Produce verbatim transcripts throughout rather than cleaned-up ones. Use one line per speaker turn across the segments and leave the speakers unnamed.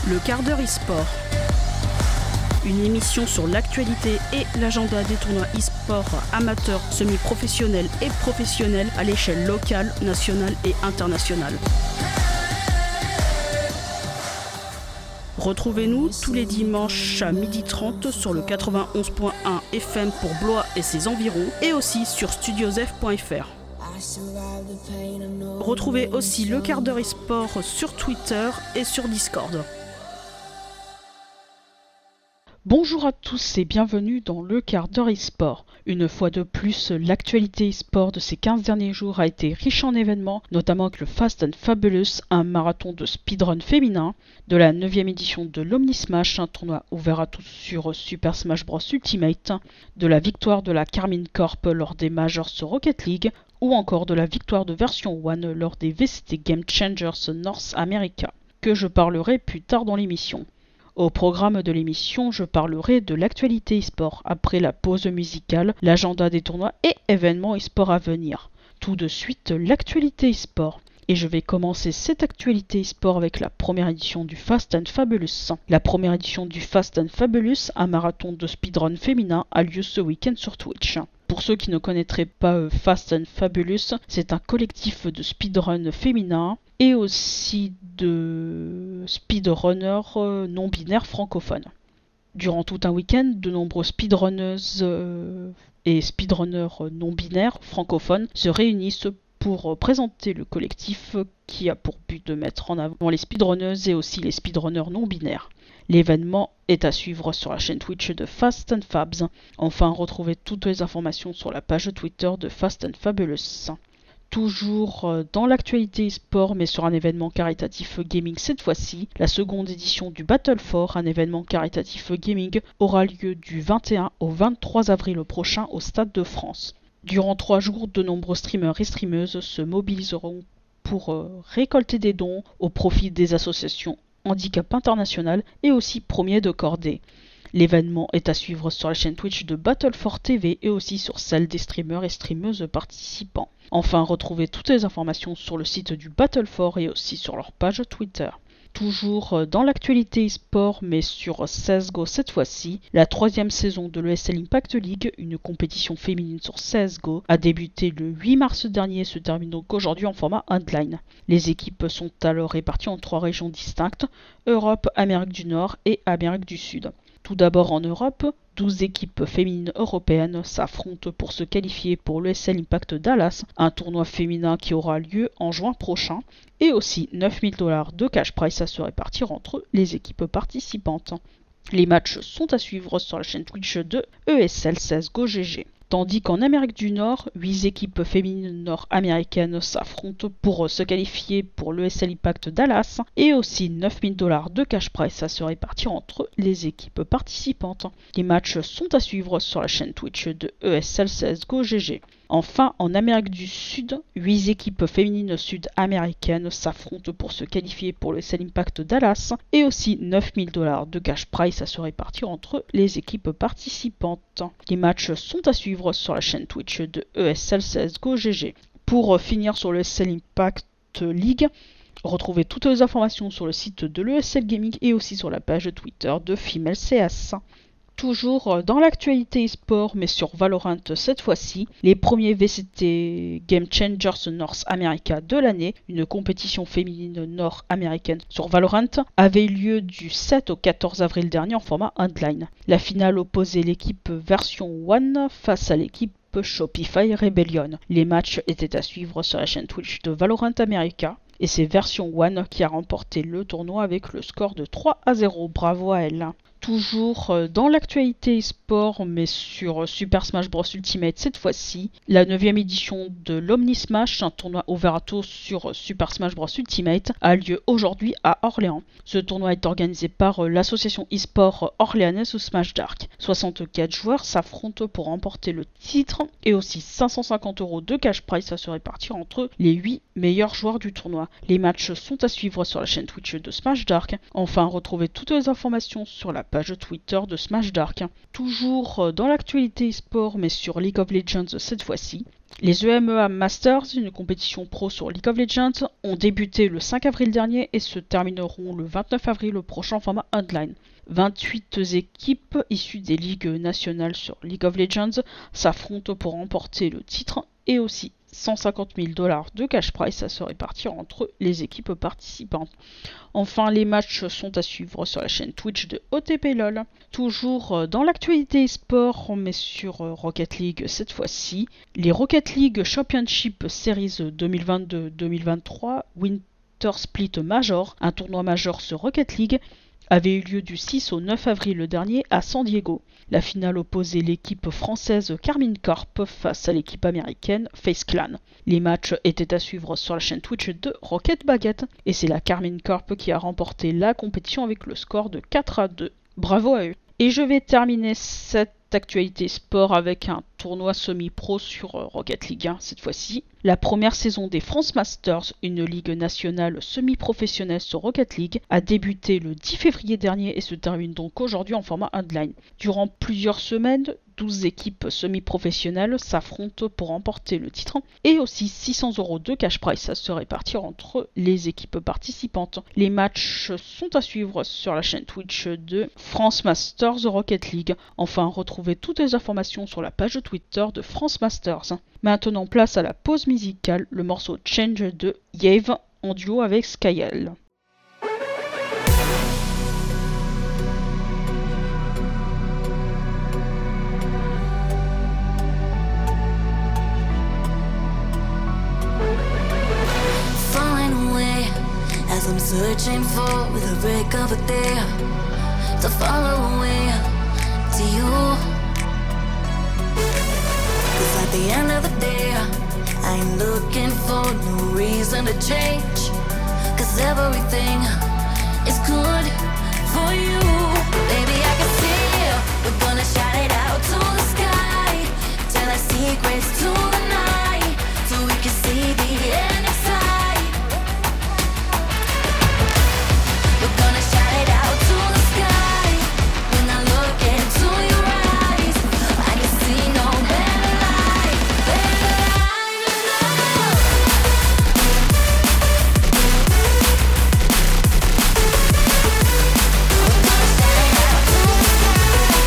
Le quart d'heure e-sport. Une émission sur l'actualité et l'agenda des tournois e-sport amateurs, semi-professionnels et professionnels à l'échelle locale, nationale et internationale. Retrouvez-nous tous les dimanches à midi trente sur le quatre-vingt-onze point un F M pour Blois et ses environs et aussi sur studiosf point f r. Retrouvez aussi le quart d'heure e-sport sur Twitter et sur Discord.
Bonjour à tous et bienvenue dans le quart d'heure e-sport. Une fois de plus, l'actualité e-sport de ces quinze derniers jours a été riche en événements, notamment avec le Fast and Fabulous, un marathon de speedrun féminin, de la neuvième édition de l'Omnismash, un tournoi ouvert à tous sur Super Smash Bros Ultimate, de la victoire de la Carmine Corp lors des Majors Rocket League, ou encore de la victoire de Version un lors des V C T Game Changers North America, que je parlerai plus tard dans l'émission. Au programme de l'émission, je parlerai de l'actualité e-sport, après la pause musicale, l'agenda des tournois et événements e-sport à venir. Tout de suite, l'actualité e-sport. Et je vais commencer cette actualité e-sport avec la première édition du Fast and Fabulous. La première édition du Fast and Fabulous, un marathon de speedrun féminin, a lieu ce week-end sur Twitch. Pour ceux qui ne connaîtraient pas euh, Fast and Fabulous, c'est un collectif de speedrun féminin et aussi de speedrunners euh, non-binaires francophones. Durant tout un week-end, de nombreux speedrunneuses euh, et speedrunners non-binaires francophones se réunissent pour euh, présenter le collectif qui a pour but de mettre en avant les speedrunneuses et aussi les speedrunners non-binaires. L'événement est à suivre sur la chaîne Twitch de Fast and Fabs. Enfin, retrouvez toutes les informations sur la page Twitter de Fast and Fabulous. Toujours dans l'actualité e-sport, mais sur un événement caritatif gaming cette fois-ci, la seconde édition du Battle for, un événement caritatif gaming, aura lieu du vingt et un au vingt-trois avril prochain au Stade de France. Durant trois jours, de nombreux streamers et streameuses se mobiliseront pour euh, récolter des dons au profit des associations Handicap International et aussi Premier de Cordée. L'événement est à suivre sur la chaîne Twitch de Battle for T V et aussi sur celle des streamers et streameuses participants. Enfin, retrouvez toutes les informations sur le site du Battle for et aussi sur leur page Twitter. Toujours dans l'actualité e-sport, mais sur C S G O cette fois-ci, la troisième saison de l'E S L Impact League, une compétition féminine sur C S G O, a débuté le huit mars dernier et se termine donc aujourd'hui en format online. Les équipes sont alors réparties en trois régions distinctes, Europe, Amérique du Nord et Amérique du Sud. Tout d'abord en Europe, douze équipes féminines européennes s'affrontent pour se qualifier pour l'E S L Impact Dallas, un tournoi féminin qui aura lieu en juin prochain, et aussi neuf mille dollars de cash prize à se répartir entre les équipes participantes. Les matchs sont à suivre sur la chaîne Twitch de E S L C S G O G G. Tandis qu'en Amérique du Nord, huit équipes féminines nord-américaines s'affrontent pour se qualifier pour l'E S L Impact Dallas et aussi neuf mille dollars de cash prize à se répartir entre les équipes participantes. Les matchs sont à suivre sur la chaîne Twitch de E S L C S G O G G. Enfin, en Amérique du Sud, huit équipes féminines sud-américaines s'affrontent pour se qualifier pour le E S L Impact Dallas et aussi neuf mille dollars de cash prize à se répartir entre les équipes participantes. Les matchs sont à suivre sur la chaîne Twitch de E S L C S G O G G. Pour finir sur le E S L Impact League, retrouvez toutes les informations sur le site de l'E S L Gaming et aussi sur la page Twitter de Female C S. Toujours dans l'actualité e-sport, mais sur Valorant cette fois-ci, les premiers V C T Game Changers North America de l'année, une compétition féminine nord-américaine sur Valorant, avait eu lieu du sept au quatorze avril dernier en format online. La finale opposait l'équipe Version un face à l'équipe Shopify Rebellion. Les matchs étaient à suivre sur la chaîne Twitch de Valorant America. Et c'est Version un qui a remporté le tournoi avec le score de trois à zéro. Bravo à elle. Toujours dans l'actualité e-sport, mais sur Super Smash Bros Ultimate cette fois-ci, la neuvième édition de l'Omnismash, un tournoi ouvert à tous sur Super Smash Bros Ultimate, a lieu aujourd'hui à Orléans. Ce tournoi est organisé par l'association e-sport orléanaise ou Smash Dark. soixante-quatre joueurs s'affrontent pour remporter le titre et aussi cinq cent cinquante euros de cash prize à se répartir entre les huit meilleurs joueurs du tournoi. Les matchs sont à suivre sur la chaîne Twitch de Smash Dark. Enfin, retrouvez toutes les informations sur la page Twitter de Smash Dark. Toujours dans l'actualité e-sport, mais sur League of Legends cette fois-ci, Les E M E A Masters, une compétition pro sur League of Legends, ont débuté le cinq avril dernier et se termineront le vingt-neuf avril prochain en format online. vingt-huit équipes issues des ligues nationales sur League of Legends s'affrontent pour remporter le titre et aussi cent cinquante mille dollars de cash prize à se répartir entre les équipes participantes. Enfin, les matchs sont à suivre sur la chaîne Twitch de O T P LOL. Toujours dans l'actualité e-sport, mais sur Rocket League cette fois-ci, les Rocket League Championship Series deux mille vingt-deux deux mille vingt-trois Winter Split Major, un tournoi majeur sur Rocket League, avait eu lieu du six au neuf avril dernier à San Diego. La finale opposait l'équipe française Karmine Corp face à l'équipe américaine FaZe Clan. Les matchs étaient à suivre sur la chaîne Twitch de Rocket Baguette et c'est la Karmine Corp qui a remporté la compétition avec le score de quatre à deux. Bravo à eux. Et je vais terminer cette actualité sport avec un tournoi semi-pro sur Rocket League un cette fois-ci. La première saison des France Masters, une ligue nationale semi-professionnelle sur Rocket League, a débuté le dix février dernier et se termine donc aujourd'hui en format online. Durant plusieurs semaines, douze équipes semi-professionnelles s'affrontent pour remporter le titre et aussi six cents euros de cash prize à se répartir entre les équipes participantes. Les matchs sont à suivre sur la chaîne Twitch de France Masters Rocket League. Enfin, retrouvez toutes les informations sur la page Twitter de France Masters. Maintenant, place à la pause musicale, le morceau Change de Yave en duo avec Skyel.
As I'm searching for the break of a day to follow away to you. Cause at the end of the day I ain't looking for no reason to change. Cause everything is good for you. Baby, I can see we're gonna shout it out to the sky. Tell our secrets to the night so we can see the end inside. We're gonna shout it out to the sky. When I look into your eyes, I can see no better life, better life than love. We're gonna shout it out to the sky.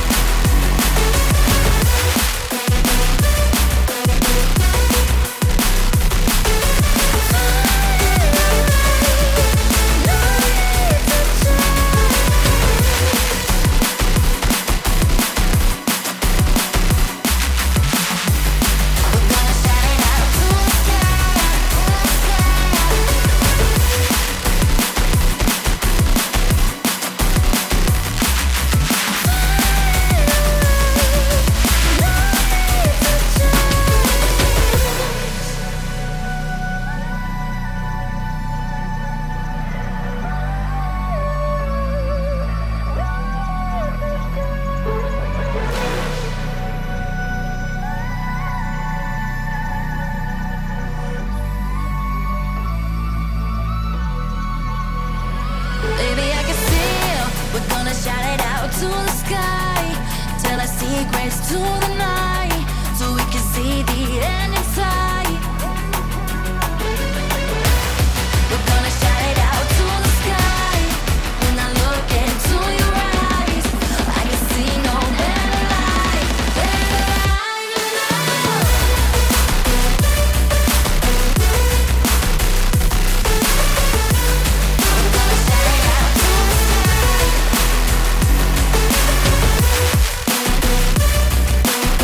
Secrets to the night so we can see the end inside. We're gonna shout it out to the sky. When I look into your eyes, I can see no better life, better life than love. We're gonna shout it out to the sky.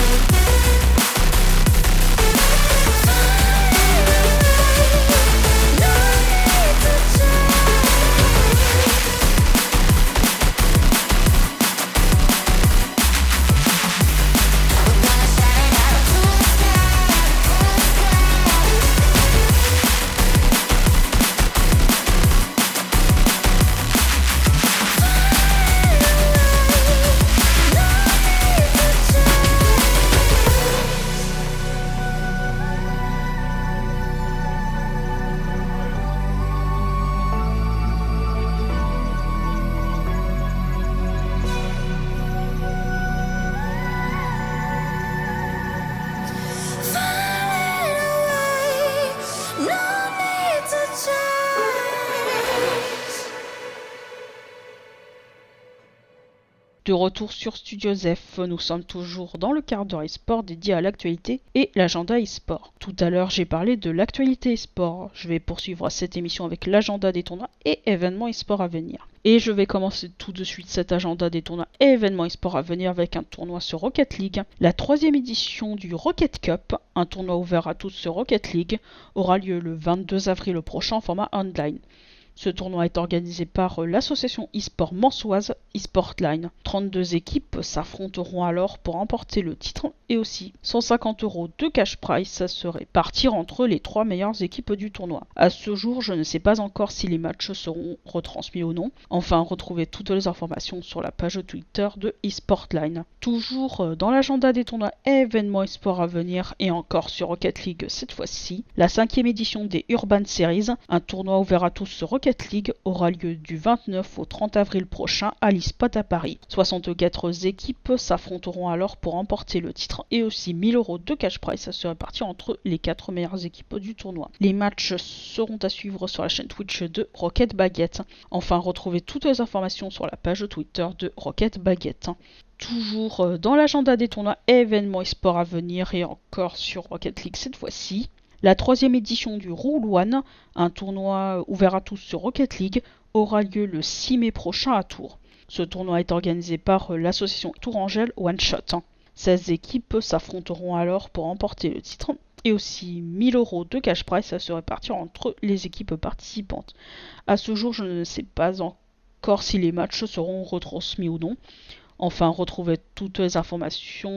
De retour sur Studio Zef, nous sommes toujours dans le quart d'heure e-sport dédié à l'actualité et l'agenda e-sport. Tout à l'heure, j'ai parlé de l'actualité e-sport. Je vais poursuivre cette émission avec l'agenda des tournois et événements e-sport à venir. Et je vais commencer tout de suite cet agenda des tournois et événements e-sport à venir avec un tournoi sur Rocket League. La troisième édition du Rocket Cup, un tournoi ouvert à tous sur Rocket League, aura lieu le vingt-deux avril prochain en format online. Ce tournoi est organisé par l'association e-sport mansoise eSportline. trente-deux équipes s'affronteront alors pour remporter le titre et aussi cent cinquante euros de cash prize à se répartir entre les trois meilleures équipes du tournoi. À ce jour, je ne sais pas encore si les matchs seront retransmis ou non. Enfin, retrouvez toutes les informations sur la page Twitter de eSportline. Toujours dans l'agenda des tournois et événements e-sport à venir et encore sur Rocket League cette fois-ci, la cinquième édition des Urban Series, un tournoi ouvert à tous sur Rocket League aura lieu du vingt-neuf au trente avril prochain à l'eSpot à Paris. soixante-quatre équipes s'affronteront alors pour remporter le titre et aussi mille euros de cash prize à se répartir entre les quatre meilleures équipes du tournoi. Les matchs seront à suivre sur la chaîne Twitch de Rocket Baguette. Enfin, retrouvez toutes les informations sur la page Twitter de Rocket Baguette. Toujours dans l'agenda des tournois et événements e-sport à venir et encore sur Rocket League cette fois-ci, la troisième édition du Rule One, un tournoi ouvert à tous sur Rocket League, aura lieu le six mai prochain à Tours. Ce tournoi est organisé par l'association Tourangelle One Shot. seize équipes s'affronteront alors pour remporter le titre et aussi mille euros de cash prize à se répartir entre les équipes participantes. À ce jour, je ne sais pas encore si les matchs seront retransmis ou non. Enfin, retrouvez toutes les informations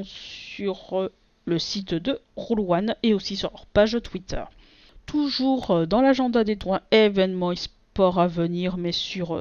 sur le site de Rule One et aussi sur leur page Twitter. Toujours dans l'agenda des tournois et événements e-sport à venir, mais sur euh,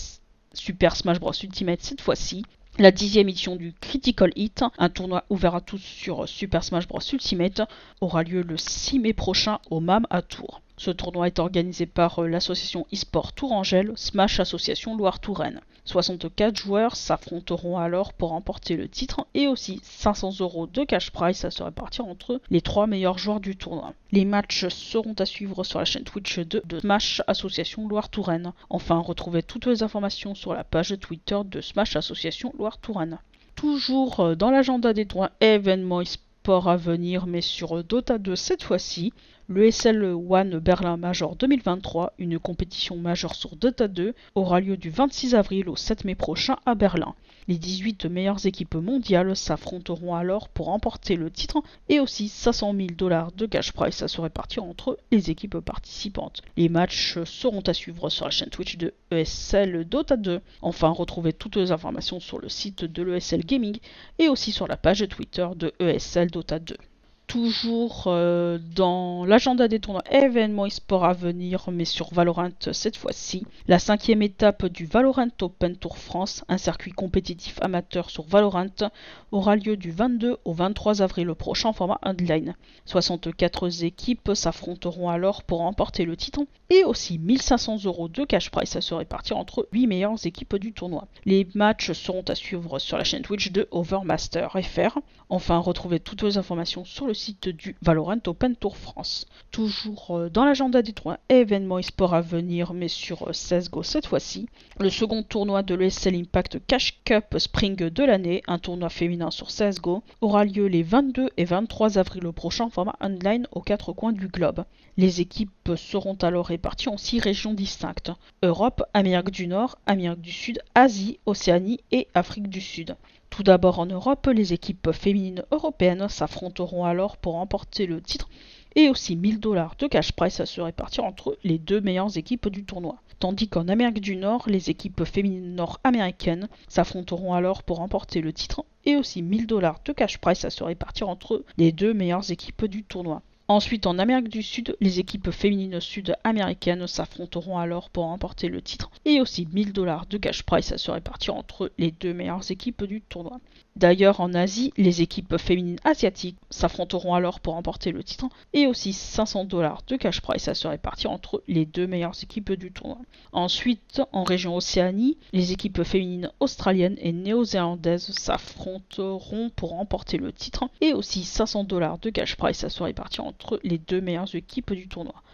Super Smash Bros Ultimate cette fois-ci, la dixième édition du Critical Hit, un tournoi ouvert à tous sur Super Smash Bros Ultimate, aura lieu le six mai prochain au M A M à Tours. Ce tournoi est organisé par l'association e-sport Tourangelle, Smash Association Loire-Touraine. soixante-quatre joueurs s'affronteront alors pour remporter le titre et aussi cinq cents euros de cash prize à se répartir entre les trois meilleurs joueurs du tournoi. Les matchs seront à suivre sur la chaîne Twitch de, de Smash Association Loire-Touraine. Enfin, retrouvez toutes les informations sur la page Twitter de Smash Association Loire-Touraine. Toujours dans l'agenda des tournois et événements e-sport à venir, mais sur Dota deux cette fois-ci, le E S L One Berlin Major deux mille vingt-trois, une compétition majeure sur Dota deux, aura lieu du vingt-six avril au sept mai prochain à Berlin. Les dix-huit meilleures équipes mondiales s'affronteront alors pour remporter le titre et aussi cinq cent mille dollars de cash prize à se répartir entre les équipes participantes. Les matchs seront à suivre sur la chaîne Twitch de E S L Dota deux. Enfin, retrouvez toutes les informations sur le site de l'E S L Gaming et aussi sur la page Twitter de E S L Dota deux. Toujours euh, dans l'agenda des tournois et événements e-sport à venir, mais sur Valorant cette fois-ci, la cinquième étape du Valorant Open Tour France, un circuit compétitif amateur sur Valorant, aura lieu du vingt-deux au vingt-trois avril prochain en format online. soixante-quatre équipes s'affronteront alors pour remporter le titre et aussi mille cinq cents euros de cash prize à se répartir entre huit meilleures équipes du tournoi. Les matchs seront à suivre sur la chaîne Twitch de Overmaster F R. Enfin, retrouvez toutes les informations sur le site du Valorant Open Tour France. Toujours dans l'agenda des tournois et événements e-sport à venir, mais sur C S G O cette fois-ci, le second tournoi de l'E S L Impact Cash Cup Spring de l'année, un tournoi féminin sur C S G O, aura lieu les vingt-deux et vingt-trois avril prochain en format online aux quatre coins du globe. Les équipes seront alors réparties en six régions distinctes: Europe, Amérique du Nord, Amérique du Sud, Asie, Océanie et Afrique du Sud. Tout d'abord en Europe, les équipes féminines européennes s'affronteront alors pour remporter le titre et aussi mille dollars de cash prize à se répartir entre les deux meilleures équipes du tournoi. Tandis qu'en Amérique du Nord, les équipes féminines nord-américaines s'affronteront alors pour remporter le titre et aussi mille dollars de cash prize à se répartir entre les deux meilleures équipes du tournoi. Ensuite, en Amérique du Sud, les équipes féminines sud-américaines s'affronteront alors pour remporter le titre et aussi mille dollars de cash prize à se répartir entre les deux meilleures équipes du tournoi. D'ailleurs, en Asie, les équipes féminines asiatiques s'affronteront alors pour remporter le titre et aussi cinq cents dollars de cash prize à se répartir entre les deux meilleures équipes du tournoi. Ensuite, en région Océanie, les équipes féminines australiennes et néo-zélandaises s'affronteront pour remporter le titre et aussi cinq cents dollars de cash prize à se répartir entre les deux meilleures équipes du tournoi.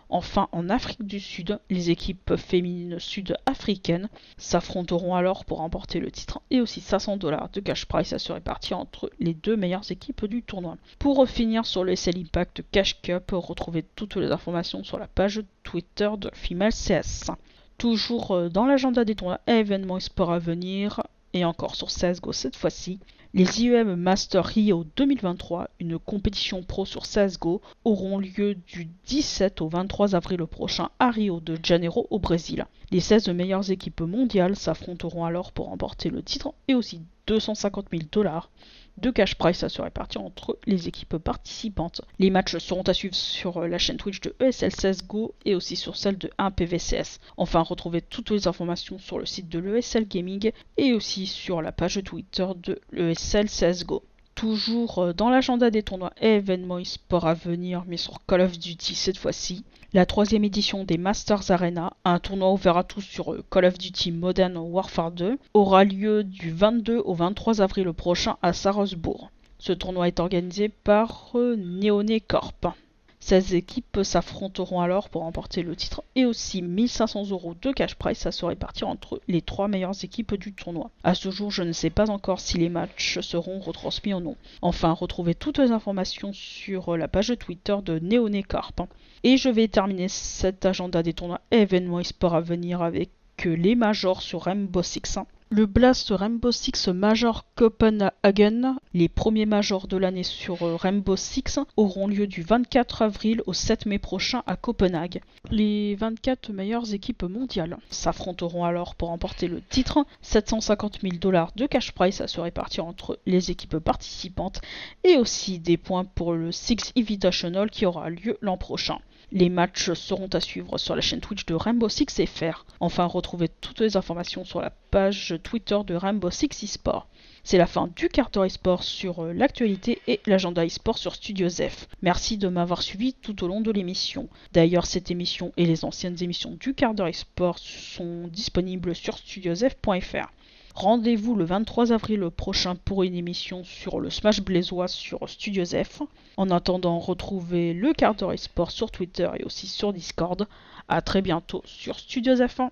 Enfin, en Afrique du Sud, les équipes féminines sud-africaines s'affronteront alors pour remporter le titre et aussi cinq cents dollars de cash prize à se répartir entre les deux meilleures équipes du tournoi. Pour finir sur le S L Impact Cash Cup, retrouvez toutes les informations sur la page Twitter de Female C S. Toujours dans l'agenda des tournois et événements e-sport à venir, et encore sur C S G O cette fois-ci, les I E M Master Rio deux mille vingt-trois, une compétition pro sur C S G O, auront lieu du dix-sept au vingt-trois avril prochain à Rio de Janeiro au Brésil. Les seize meilleures équipes mondiales s'affronteront alors pour remporter le titre et aussi deux cent cinquante mille dollars de cash prize à se répartir entre les équipes participantes. Les matchs seront à suivre sur la chaîne Twitch de E S L C S G O et aussi sur celle de un P V C S. Enfin, retrouvez toutes les informations sur le site de l'E S L Gaming et aussi sur la page Twitter de l'E S L C S G O. Toujours dans l'agenda des tournois et événements e-sport à venir, mais sur Call of Duty cette fois-ci, la troisième édition des Masters Arena, un tournoi ouvert à tous sur Call of Duty Modern Warfare deux, aura lieu du vingt-deux au vingt-trois avril prochain à Sarrebourg. Ce tournoi est organisé par Neone Corp. seize équipes s'affronteront alors pour remporter le titre et aussi mille cinq cents euros de cash prize à se répartir entre les trois meilleures équipes du tournoi. À ce jour, je ne sais pas encore si les matchs seront retransmis ou non. Enfin, retrouvez toutes les informations sur la page Twitter de Neone Corp. Et je vais terminer cet agenda des tournois et événements e-sport à venir avec les majors sur Rainbow Six. Le Blast Rainbow Six Major Copenhagen, les premiers majors de l'année sur Rainbow Six, auront lieu du vingt-quatre avril au sept mai prochain à Copenhague. Les vingt-quatre meilleures équipes mondiales s'affronteront alors pour remporter le titre, sept cent cinquante mille dollars de cash prize à se répartir entre les équipes participantes et aussi des points pour le Six Invitational qui aura lieu l'an prochain. Les matchs seront à suivre sur la chaîne Twitch de Rainbow Six F R. Enfin, retrouvez toutes les informations sur la page Twitter de Rainbow Six eSport. C'est la fin du quart d'heure eSport sur l'actualité et l'agenda eSport sur Studio Zef. Merci de m'avoir suivi tout au long de l'émission. D'ailleurs, cette émission et les anciennes émissions du quart d'heure eSport sont disponibles sur studio zef point f r. Rendez-vous le vingt-trois avril prochain pour une émission sur le Smash Blazois sur Studio Zef. En attendant, retrouvez le quart d'heure eSport sur Twitter et aussi sur Discord. A très bientôt sur Studio Zef.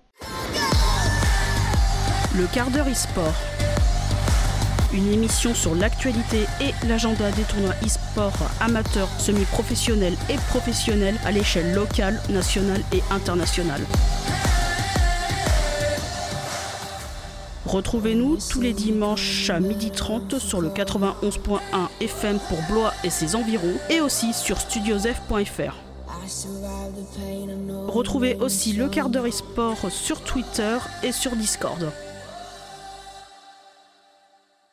Le quart d'heure eSport. Une émission sur l'actualité et l'agenda des tournois e-sport amateurs, semi-professionnels et professionnels à l'échelle locale, nationale et internationale. Retrouvez-nous tous les dimanches à midi trente sur le quatre-vingt-onze point un F M pour Blois et ses environs et aussi sur studio zef point f r. Retrouvez aussi le quart d'heure e-sport sur Twitter et sur Discord.